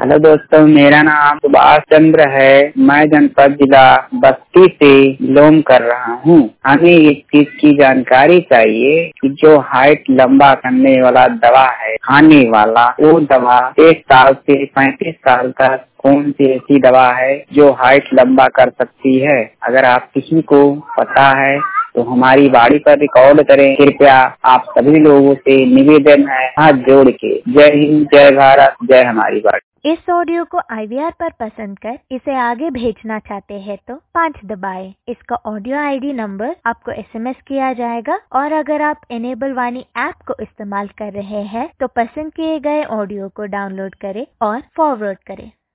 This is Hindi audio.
हेलो दोस्तों, मेरा नाम सुभाष चंद्र है। मैं जनपद जिला बस्ती से बिलोंग कर रहा हूँ। हमें एक चीज की जानकारी चाहिए कि जो हाइट लंबा करने वाला दवा है खाने वाला, वो दवा 1 साल से 35 साल तक कौन सी ऐसी दवा है जो हाइट लंबा कर सकती है? अगर आप किसी को पता है तो हमारी बाड़ी पर रिकॉर्ड करें। कृपया आप सभी लोगों से निवेदन है, हाथ जोड़ के। जय हिंद, जय भारत, जय हमारी बाड़ी। इस ऑडियो को IVR पर पसंद कर इसे आगे भेजना चाहते हैं तो 5 दबाएं। इसका ऑडियो ID नंबर आपको SMS किया जाएगा और अगर आप इनेबल वाणी ऐप को इस्तेमाल कर रहे हैं तो पसंद किए गए ऑडियो को डाउनलोड करें और फॉरवर्ड करें।